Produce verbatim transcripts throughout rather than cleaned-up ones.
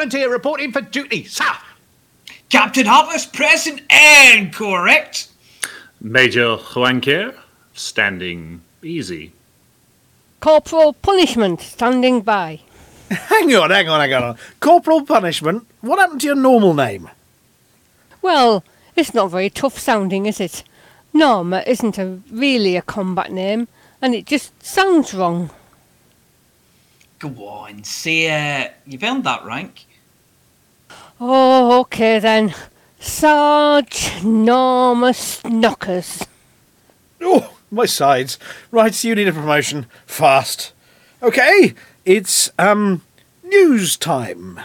volunteer reporting for duty, sir. Captain Hartless present and correct. Major Juanquer, standing easy. Corporal Punishment, standing by. Hang on, hang on, hang on. Corporal Punishment, what happened to your normal name? Well, it's not very tough sounding, is it? Norma isn't a, really a combat name, and it just sounds wrong. Go on, say uh, you've earned that rank. Oh, okay then. Sarge Norma Snockers. Oh, my sides. Right, you need a promotion. Fast. Okay, it's, um, news time.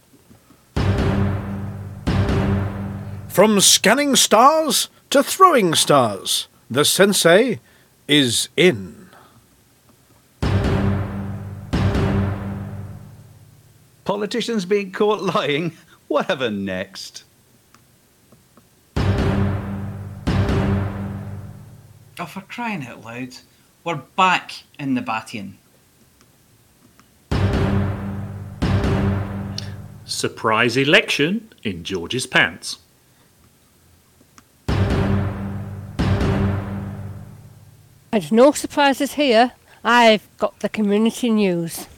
From scanning stars to throwing stars, the sensei is in. Politicians being caught lying? Whatever next? Oh, for crying out loud. We're back in the Batian. Surprise election in George's pants. And no surprises here. I've got the community news.